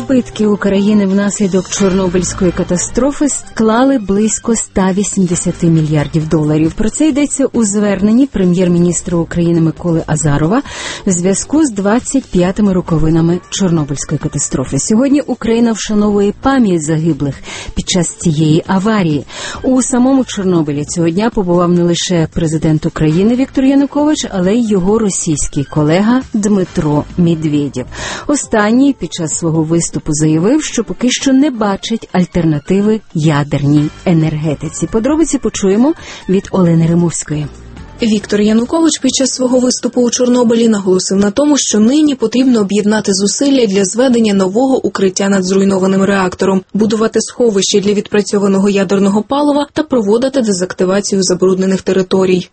Збитки України внаслідок Чорнобильської катастрофи склали близько 180 мільярдів доларів. Про це йдеться у зверненні прем'єр-міністра України Миколи Азарова в зв'язку з 25-ми роковинами Чорнобильської катастрофи. Сьогодні Україна вшановує пам'ять загиблих під час цієї аварії. У самому Чорнобилі цього дня побував не лише президент України Віктор Янукович, але й його російський колега Дмитро Медведєв. Останній під час свого виступу заявив, що поки що не бачить альтернативи ядерній енергетиці. Подробиці почуємо від Олени Римовської. Віктор Янукович під час свого виступу у Чорнобилі наголосив на тому, що нині потрібно об'єднати зусилля для зведення нового укриття над зруйнованим реактором, будувати сховище для відпрацьованого ядерного палива та проводити дезактивацію забруднених територій.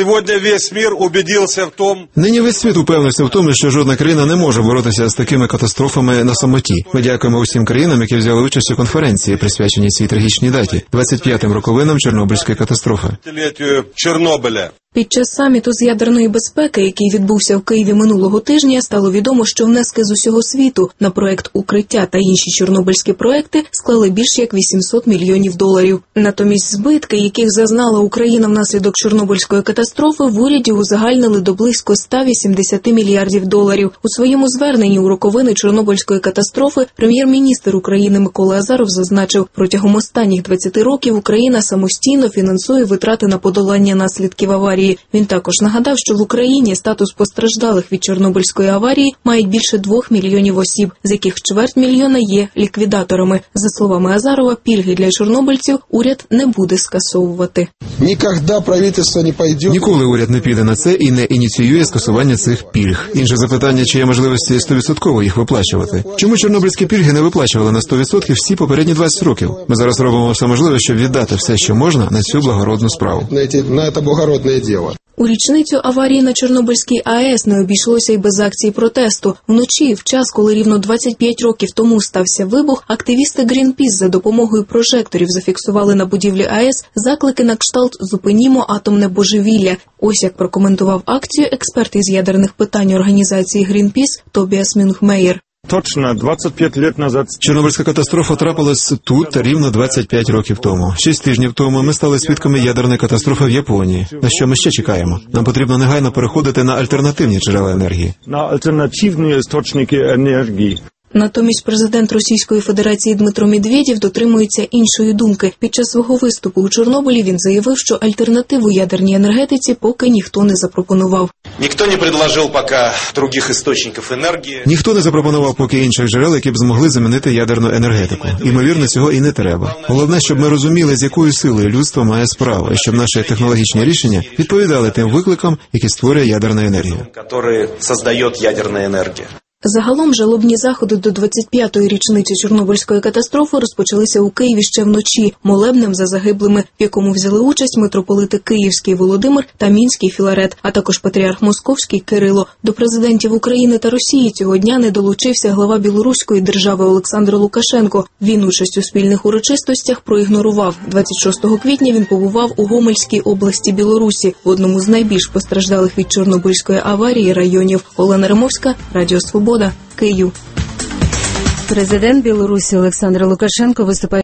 Нині весь світ упевнився в тому, що жодна країна не може боротися з такими катастрофами на самоті. Ми дякуємо усім країнам, які взяли участь у конференції, присвяченій цій трагічній даті – 25-м роковинам Чорнобильської катастрофи. Під час саміту з ядерної безпеки, який відбувся в Києві минулого тижня, стало відомо, що внески з усього світу на проект «Укриття» та інші чорнобильські проекти склали більш як 800 мільйонів доларів. Натомість збитки, яких зазнала Україна внаслідок Чорнобильської катастрофи, в уряді узагальнили до близько 180 мільярдів доларів. У своєму зверненні у роковини Чорнобильської катастрофи прем'єр-міністр України Микола Азаров зазначив, протягом останніх 20 років Україна самостійно фінансує витрати на подолання наслідків аварії. Він також нагадав, що в Україні статус постраждалих від Чорнобильської аварії мають більше 2 мільйонів осіб, з яких 250 000 є ліквідаторами. За словами Азарова, пільги для чорнобильців уряд не буде скасовувати. Ніколи уряд не піде на це і не ініціює скасування цих пільг. Інше запитання, чи є можливості 100% їх виплачувати. Чому чорнобильські пільги не виплачували на 100% всі попередні 20 років? Ми зараз робимо все можливе, щоб віддати все, що можна, на цю благородну справу. У річницю аварії на Чорнобильській АЕС не обійшлося й без акції протесту. Вночі, в час, коли рівно 25 років тому стався вибух, активісти Greenpeace за допомогою прожекторів зафіксували на будівлі АЕС заклики на кшталт «Зупинімо атомне божевілля». Ось як прокоментував акцію експерт із ядерних питань організації Greenpeace Тобіас Мюнхмеєр. Точно, 25 лет назад. Чорнобильська катастрофа трапилась тут рівно 25 років тому. 6 тижнів тому ми стали свідками ядерної катастрофи в Японії. На що ми ще чекаємо? Нам потрібно негайно переходити на альтернативні джерела енергії. На альтернативні істочники енергії. Натомість президент Російської Федерації Дмитро Медведєв дотримується іншої думки. Під час свого виступу у Чорнобилі він заявив, що альтернативу ядерній енергетиці поки ніхто не запропонував. Ніхто не запропонував поки інших джерел, які б змогли замінити ядерну енергетику. Імовірно, цього і не треба. Головне, щоб ми розуміли, з якою силою людство має справу, і щоб наші технологічні рішення відповідали тим викликам, які створює ядерна енергія. Загалом жалобні заходи до 25-ї річниці Чорнобильської катастрофи розпочалися у Києві ще вночі молебнем за загиблими, в якому взяли участь митрополити Київський Володимир та Мінський Філарет, а також патріарх Московський Кирило. До президентів України та Росії цього дня не долучився глава білоруської держави Олександр Лукашенко. Він участь у спільних урочистостях проігнорував. 26 квітня він побував у Гомельській області Білорусі, в одному з найбільш постраждалих від Чорнобильської аварії районів. Олена Римовська, Радіо Свобода, Київ. Президент Білорусі Олександр Лукашенко виступає